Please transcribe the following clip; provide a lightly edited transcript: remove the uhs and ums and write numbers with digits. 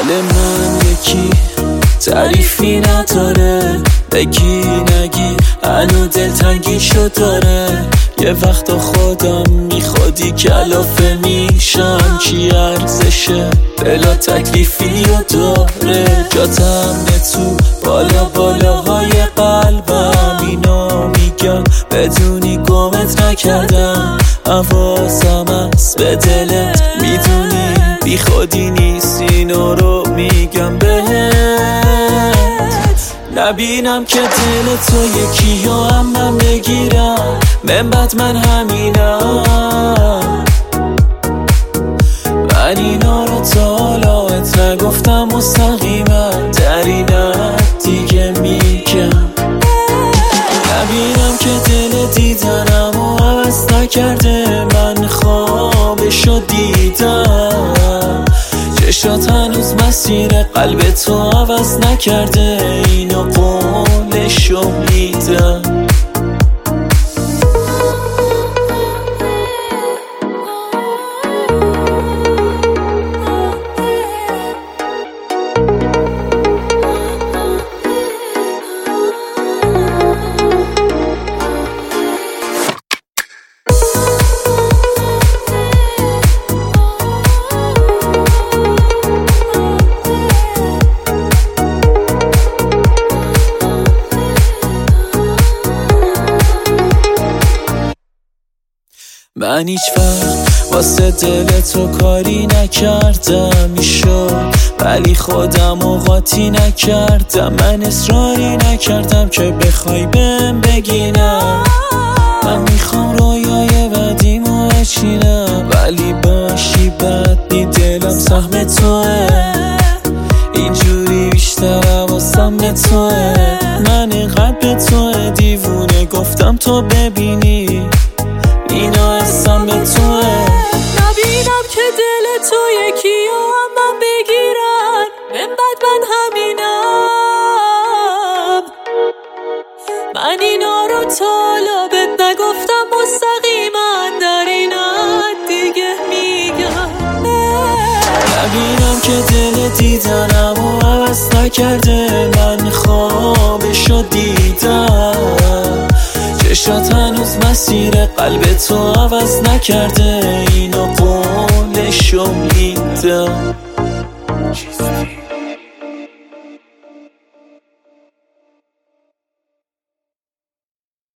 دل من یکی تعریفی نداره، بگی نگی هنو دلتنگی شد داره. یه وقت خودم میخوادی کلافه میشم، چی ارزشه بلا تکلیفی رو داره. جاتم تو بالا بالاهای قلبم، اینو میگم بدونی گمت نکردم. حواسم هست به دلت، میدونی بی خودی نیست، اینو رو میگم بهت. نبینم که دل تو یکی یا هم من بگیرم، من بعد من همینم. من اینا رو تا حالات نگفتم مستقیما، در اینت دیگه میگم. نبینم که دل دیدنم و عوض نکرده، من خوابشو دیدم. چشات هنوز مسیر قلب تو عوض نکرده، اینو قولشو میدم. من هیچ وقت واسه دل تو کاری نکردم، میشد ولی خودم قاطی نکردم. من اصراری نکردم که بخوای بهم بگی نه. من میخوام رویای بدیمو بچینم، ولی باشی بد بی دلم سهم توه. اینجوری بیشتر حواسم به توه. من اینقدر به توه دیوونه، گفتم تو ببینی اینا حسم به توه. نبینم که دل تو یکی یا هم من بگیرن، من بعد من همینم. من اینا رو تا حالا بهت نگفتم مستقیما، در اینت دیگه میگم. نبینم که دل دیدنم و عوض نکرده، من خوابشو دیدم. چشات هنوز مسیر قلب تو عوض نکرده، اینو قولشو میدم.